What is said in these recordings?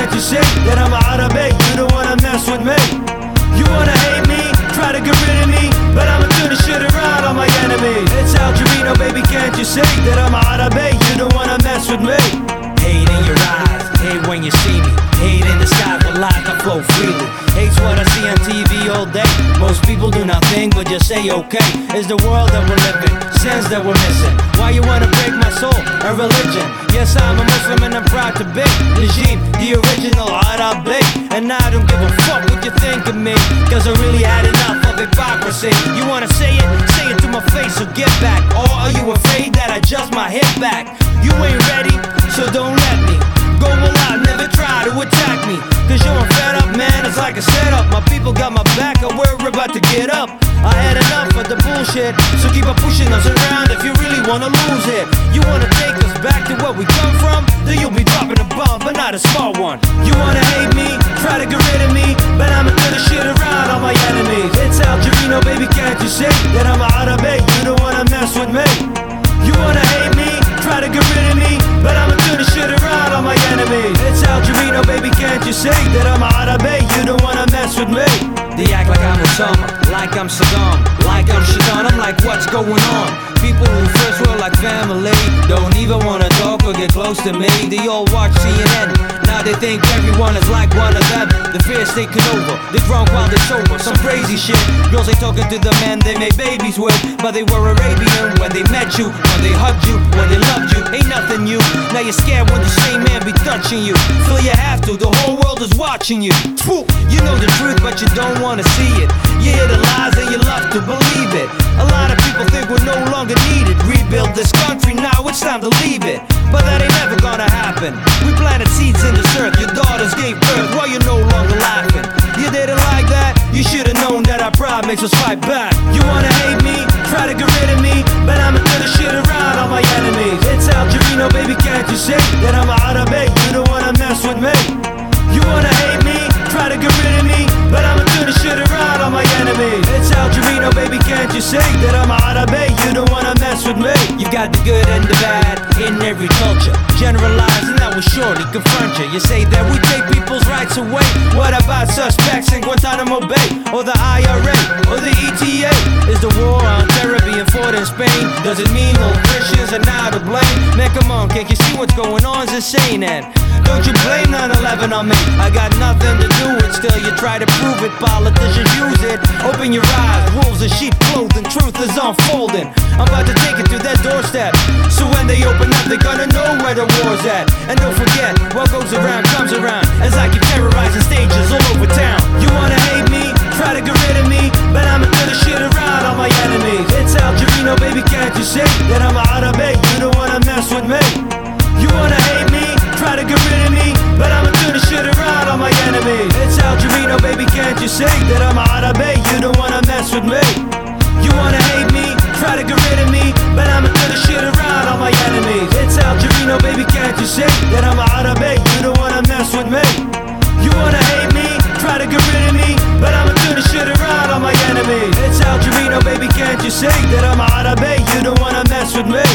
can't you see that I'm a Arabi? You don't wanna mess with me. You wanna hate me, try to get rid of me, but I'ma turn the shit around on my enemies. It's Algerino, baby, can't you see that I'm a Arabi? You don't wanna mess with me. Hate in your eyes, hate when you see me. Hate in the skies, but life I flow freely. Hate's what I see on TV all day. Most people do nothing but just say okay. It's the world that we're living, sins that we're missing. Why you wanna break my soul and religion? Yes, I'm a Muslim and I'm proud to be Najim, the original Arabi. And I don't give a fuck what you think of me, cause I really had enough of hypocrisy. You wanna say it to my face, so get back. Or are you afraid that I just might hit back? You ain't ready, so don't let me go all out, never try to attack me. Cause you're fed up, man, it's like a setup. My people got my back, and we're about to get up. I had enough of the bullshit, so keep on pushing us around if you really wanna lose it. You wanna take us back to where we come from? Then you'll be dropping a bomb, but not a small one. You wanna hate me, try to get rid of me, but I'ma turn the shit around on my enemies. It's Algerino, baby, can't you see that I'm a Arabi? You don't wanna mess with me. You wanna hate me, try to get rid of me, but I'ma turn the shit around on my enemies. It's Algerino, baby, can't you see that I'm a Arabi? You don't wanna mess with me. They act like I'm Osama, like I'm Saddam, like I'm Shaddam. I'm like, what's going on? People who first were like family don't even wanna talk or get close to me. They all watch CNN, now they think everyone is like one of them. The fear's taking over, they drunk while they sober. Some crazy shit, girls ain't talking to the men they made babies with, but they were Arabian when they met you, when they hugged you, when they loved you. Ain't nothing new, now you're scared when the same man be touching you. Feel you have to, the whole world is watching you. You know the truth, but you don't wanna see it. You hear the lies and you love to believe it. A lot of people think we're no longer needed. Rebuild this country, now it's time to leave it. But that ain't never gonna happen. We planted seeds in this earth, your daughters gave birth while you're no longer laughing. You didn't like that? You should've known that our pride makes us fight back. You wanna hate me, try to get rid of me, but I'ma turn the shit around on my enemies. It's Algerino, baby, can't you see that I'm a Arabi? You don't wanna mess with me. You wanna hate me, try to get rid of me, but I'ma turn the shit around on my enemies. It's Algerino, baby, can't you see that I'm a Arabi? You don't wanna mess with me. You got the good and the bad in every culture. Generalizing, that will surely confront you. You say that we take people's rights away. What about suspects in Guantanamo Bay, or the IRA, or the ETA? Is the war on terror being fought in Spain? Does it mean all Christians are now to blame? Man, come on, can't you see what's going on? It's insane, and don't you blame 9/11 on me. I got nothing to do with, still you try to prove it. Politicians use it. Open your eyes, wolves in sheep clothing, truth is unfolding. I'm about to take it to their doorstep, so when they open up, they're gonna know where the war's at. And don't forget, what goes around comes around, as I keep terrorizing stages all over town. You wanna hate me, try to get rid of me, but I'ma turn the shit around on my enemies. It's Algerino, baby, can't you see that I'm a Arabi? You don't wanna mess with me. You wanna hate me, try to get rid of me, but I'ma turn the shit around on my enemies. It's Algerino, baby, can't you see that I'm a Arabi? You don't wanna mess with me. You wanna hate me, try to get rid of me, but I'ma turn the shit around on my enemies. It's Algerino, baby, can't you see that I'm a Arabi? You don't wanna mess with me. You wanna hate me, try to get rid of me, but I'ma turn the shit around on my enemies. It's Algerino, baby, can't you see that I'm a Arabi? You don't wanna mess with me.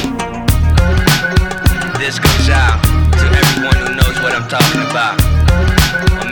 This goes out to everyone who knows what I'm talking about.